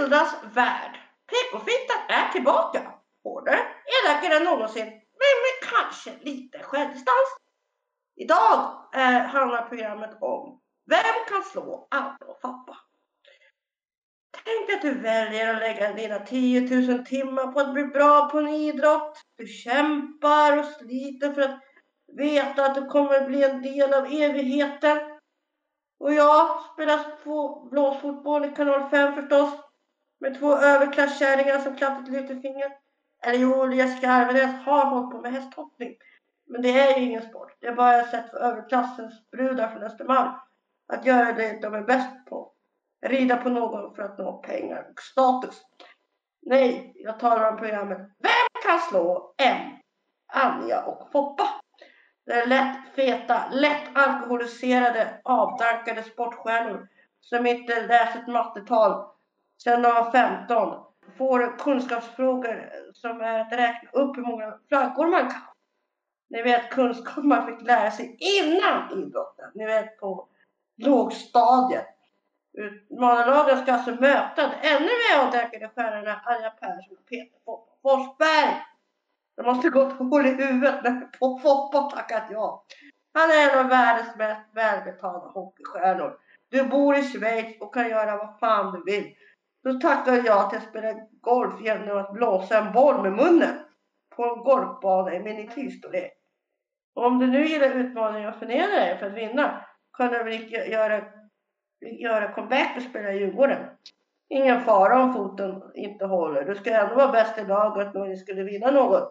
Vildas värld. PK-fintan är tillbaka. Hårdare, elakare än någonsin. Men med kanske lite självdistans. Idag handlar programmet om vem kan slå Anna och Foppa. Tänk att du väljer att lägga dina 10 000 timmar på att bli bra på en idrott. Du kämpar och sliter för att veta att du kommer bli en del av evigheten. Och jag spelar blåsfotboll i kanal 5 förstås. Med 2 överklasskärringar som knappt lyfter fingret. Eller jo, Jessica Arvenes har hållit på med hästhoppning. Men det är ju ingen sport. Det är bara ett sätt för överklassens brudar från Östermalm att göra det de är bäst på. Rida på någon för att nå pengar och status. Nej, jag talar om programmet Vem kan slå Anja och Foppa? Det är lätt feta, lätt alkoholiserade, avdankade sportstjärnor som inte läst ett mattetal sedan de var 15. Får kunskapsfrågor som är att räkna upp hur många flaggor man kan. Ni vet kunskap man fick lära sig innan idrotten. Ni vet på lågstadiet. Utmanarlagen ska alltså möta ännu mer avdankade stjärnorna Anja Persson och Peter Forsberg. De måste gå ett hål i huvudet när på Foppa tackat ja. Han är en av världens mest välbetalda hockeystjärnor. Du bor i Schweiz och kan göra vad fan du vill. Då tackar jag till att spela golf genom att blåsa en boll med munnen på en golfbana i miniatyrstorlek. Och om du nu gillar utmaningen och förnedrar dig för att vinna kan du väl göra comeback och spela i Djurgården. Ingen fara om foten inte håller. Du ska ändå vara bäst i laget när ni skulle vinna något.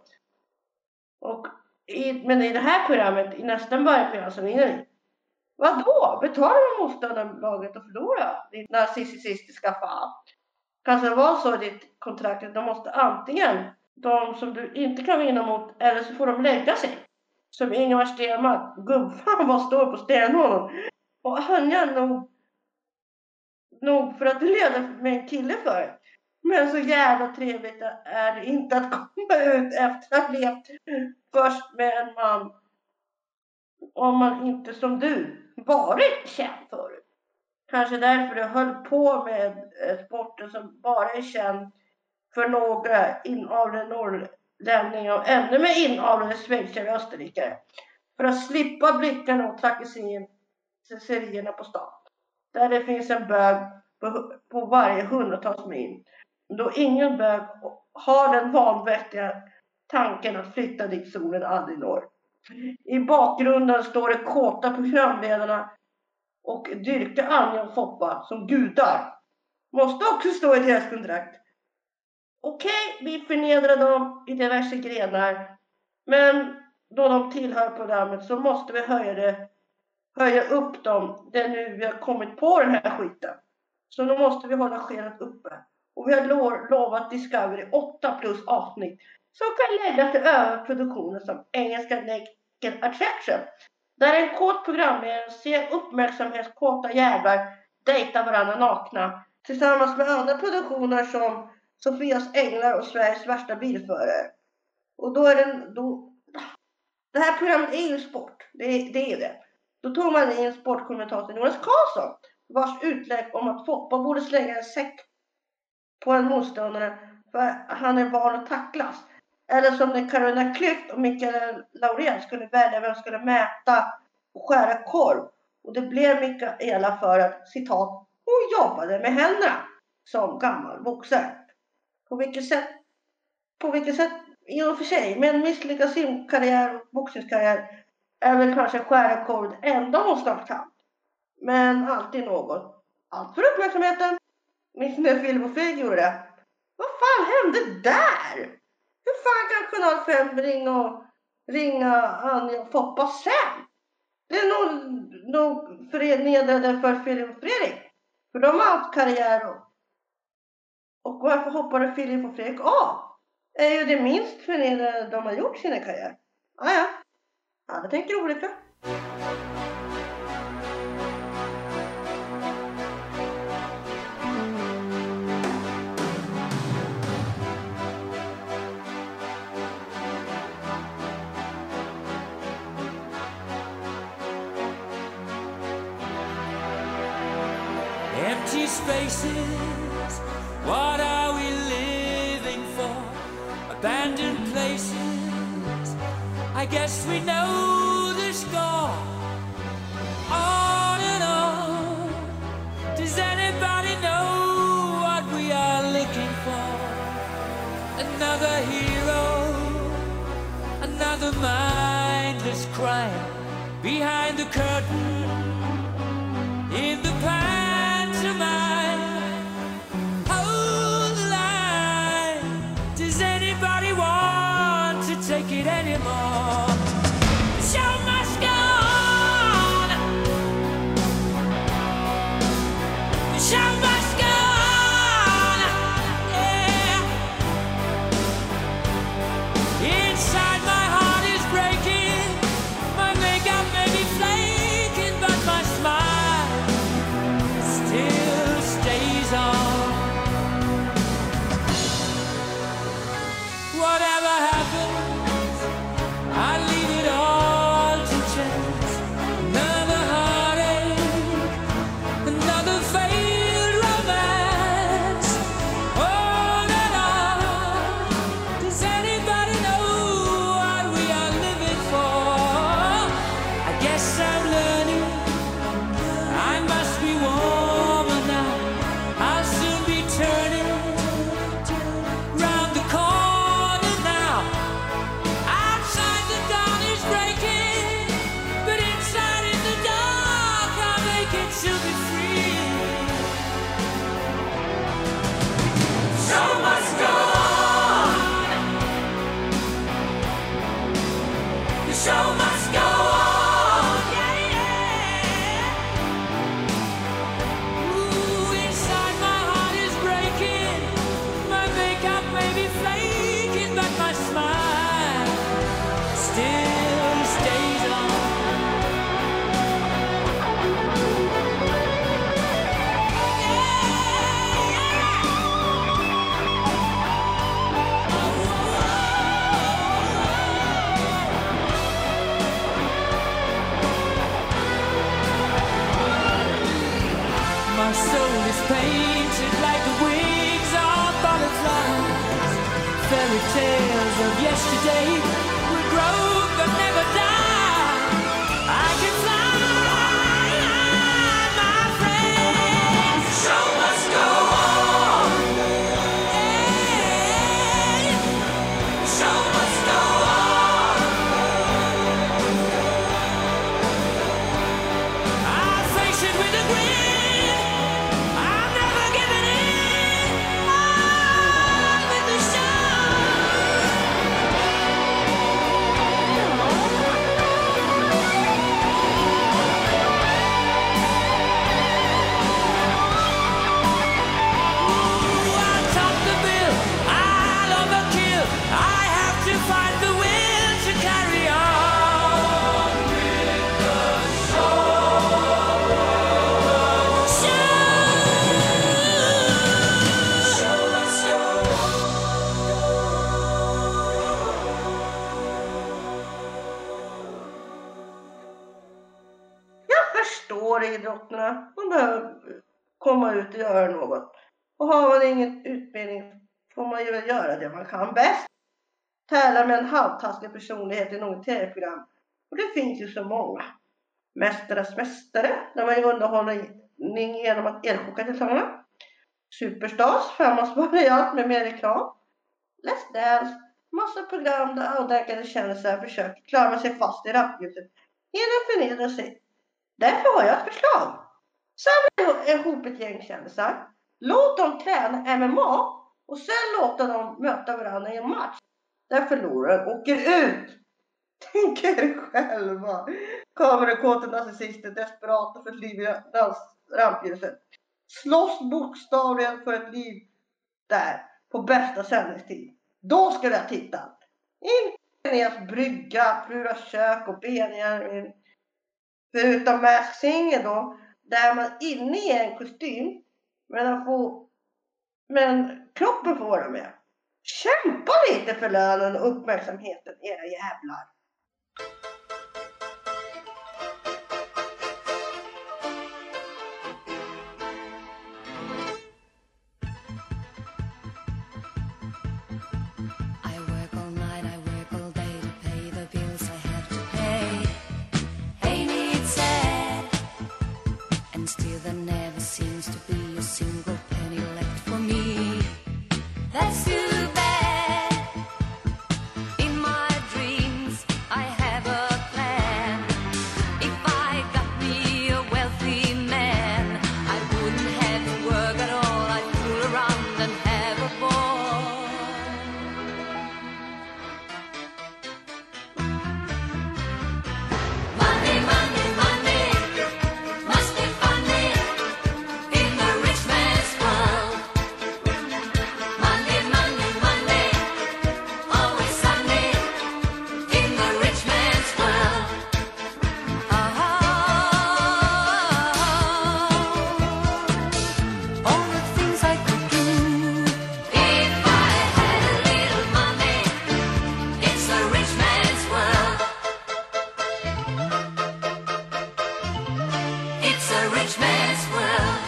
Men i det här programmet, i nästan varje program så vinner ni. Vadå? Betalar du motståndarlaget och förlorar? Ditt narcissistiska fan. Kanske det var så i ditt kontrakt att de måste antingen de som du inte kan vinna mot eller så får de lägga sig. Som Ingemar Stenmark. Gubbfan var står på stenhållen. Och han gör nog för att du leder med en kille för. Men så jävla trevligt är det inte att komma ut efter att ha levt först med en man. Om man inte som du varit känd förut. Kanske därför du höll på med sporten som bara är känd för några inavlade norrlänningar och ännu mer inavlade schweizare och österrikare. För att slippa blickarna och trakasserierna på stan. Där det finns en bög på varje hundratals mil. Då ingen bög har den vanvettiga tanken att flytta dit solen aldrig når. I bakgrunden står det kåta programledarna och dyrka Anja och Foppa som gudar. Måste också stå i deras kontrakt. Okej, vi förnedrar dem i diverse grenar. Men då de tillhör programmet så måste vi höja upp dem. Det är nu vi har kommit på den här skiten. Så då måste vi hålla skenet uppe. Och vi har lovat Discovery 8+ avsnitt. Som kan leda till överproduktioner som engelska Naked Attraction. Där en kåt programledare ser uppmärksamhetskåta jävlar dejta varandra nakna. Tillsammans med andra produktioner som Sofias Änglar och Sveriges värsta bilförare. Och då är det här programmet är ju sport. Det är det. Då tog man in sportkommentatorn Jonas Karlsson. Vars utlägg om att Foppa borde slänga en säck på en motståndare för han är van att tacklas. Eller som när Carolina Klüft och Mikael Laurén skulle välja vem skulle mäta och skära korv. Och det blev Mikaela för att, citat, hon jobbade med händerna som gammal boxare. På vilket sätt i och för sig, med en misslyckad simkarriär och boxningskarriär är väl kanske skära korv det enda hon snart kan. Men alltid något. Allt för uppmärksamheten. Minns när Filip och Fredrik gjorde det. Vad fan hände där? Hur fan kan kanal 5 ringa Anja och Foppa sen? Det är nog förnedrande för Filip och Fredrik. För de har haft karriär och varför hoppade Filip och Fredrik av? Är ju det minst förnedrande de har gjort sina karriär. Ja. Alla tänker olika. Empty spaces What are we living for? Abandoned places. I guess we know the score. On and on. Does anybody know what we are looking for? Another hero, another mindless crime behind the curtain in the pantomime. Hold the line. Does anybody want to take it anymore? The show must go on. The show must go on. Yeah. Inside my heart is breaking. My makeup may be flaking, but my smile still stays on. Whatever happens, I leave it all to chance. Another heartache, another failed romance. On and on. Does anybody know what we are living for? I guess I'm learning. I must be warmer now. I'll soon be turning round the corner now. Outside the dawn is breaking, but inside in the dark I'll make it to be free. Show must go on. The show must go on. Yeah, yeah. Ooh, inside my heart is breaking. My makeup may be flaking, but my smile still stays on. My soul is painted like the wings of butterflies. Fairy tales of yesterday will grow but never die. I can fly, my friend. The show must go on. Yeah. The show must go on. I'll face it with a grin. I'm never giving in. On with the show. Ooh, I'll top the bill. I'll overkill. I have to find the will to carry on with the show must go Jag förstår idrotterna. Man behöver komma ut och göra något. Och har man ingen utbildning får man ju väl göra det man kan bäst. Tävla med en halvtaskig personlighet i något tv-program. Och det finns ju så många. Mästares mästare, där man gör underhållning genom att elchoka deltagarna. Superstars, framåtspariat med mer reklam. Let's Dance, massa program där avdankade kändisar försöker klara sig fast i rampljuset genom att förnedra sig. Därför har jag ett förslag. Samla ihop ett gäng kändisar. Låt dem träna MMA och sen låta dem möta varandra i en match. Där förloraren åker ut. Tänk er själva. Kamerakåten narcissister, desperata för ett liv i rampljuset. Slåss bokstavligen för ett liv där på bästa sändningstid. Då skulle jag titta. Inte Linnés brygga, Pluras kök och Benjamin. Förutom Mask Singer då, där man inne i en kostym, men kroppen får vara med. Kämpa lite för lönen och uppmärksamheten, era jävlar. never seems to be a single penny left for me. That's too bad. In my dreams I have a plan. If I got me a wealthy man, I wouldn't have to work at all. I'd fool around and have a ball. Money, money, money must be funny in the rich man's world. Money, money, money, always sunny in the rich man's world. All the things I could do if I had a little money. It's a rich man's world. It's a rich man's world.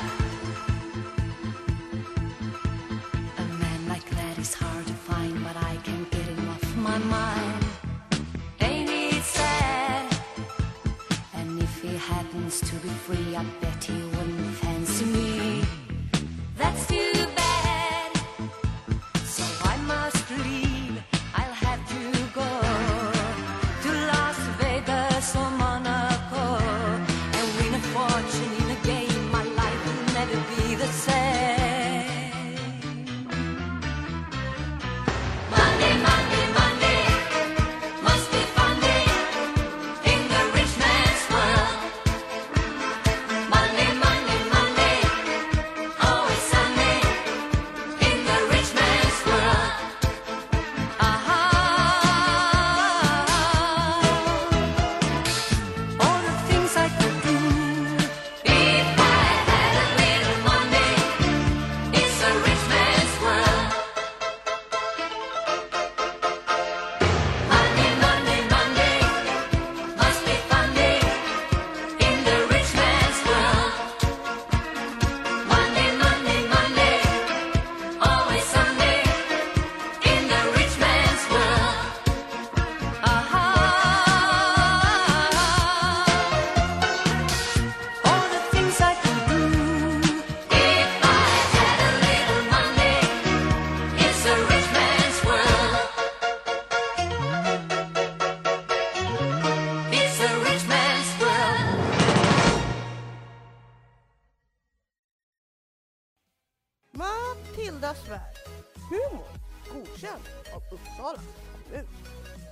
A man like that is hard to find, but I can't get him off my mind. Ain't it sad? And if he happens to be free, I bet he wouldn't fancy me. That's too bad. So I must leave. I'll have to go to Las Vegas or Monaco and win a fortune in a game. My life will never be the same. Money, money, money must be funny in the rich man's world. Money, money, money, always sunny in the rich man's world. All the things I could do if I had a little money. It's a rich man's world. Money, money, money must be funny in the rich man's world. Money, money, money, always sunny in the rich man's world. All the things I could do if I had a little money. It's a rich man's world. It's a rich man's world. Matildas värld. Humor godkänd av Uppsala kommun.